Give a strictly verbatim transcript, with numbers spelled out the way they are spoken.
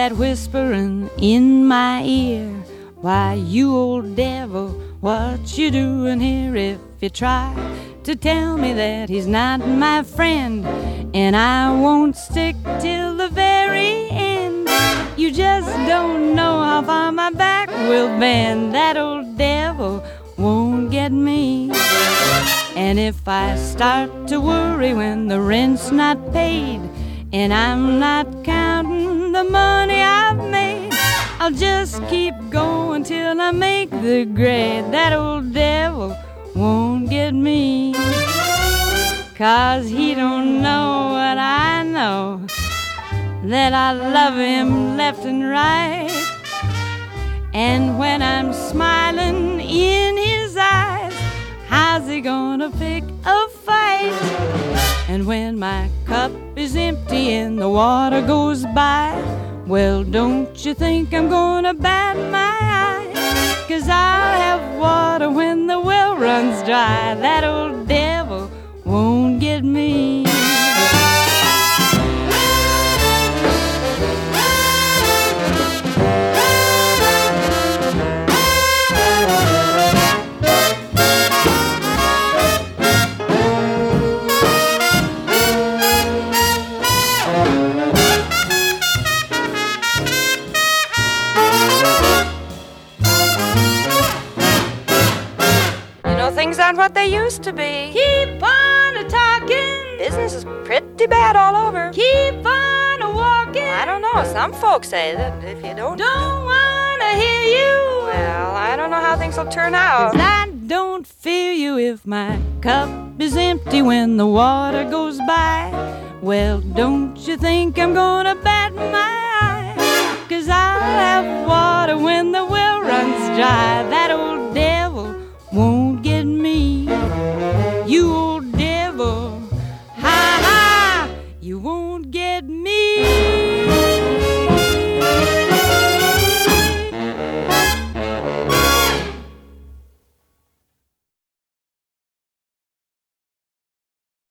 that whispering in my ear. Why, you old devil, what you doing here? If you try to tell me that he's not my friend, and I won't stick till the very end, you just don't know how far my back will bend. That old devil won't get me. And if I start to worry when the rent's not paid, and I'm not counting the money I've made, I'll just keep going till I make the grade. That old devil won't get me, 'cause he don't know what I know, that I love him left and right. And when I'm smiling in his eyes, how's he gonna pick a fight? And when my cup is empty and the water goes by, well, don't you think I'm gonna bat my eye? 'Cause I'll have water when the well runs dry. That old devil won't get me. Things aren't what they used to be. Keep on a-talking. Business is pretty bad all over. Keep on a-walking. I don't know. Some folks say that if you don't... Don't wanna hear you. Well, I don't know how things will turn out. 'Cause I don't fear you if my cup is empty when the water goes by. Well, don't you think I'm gonna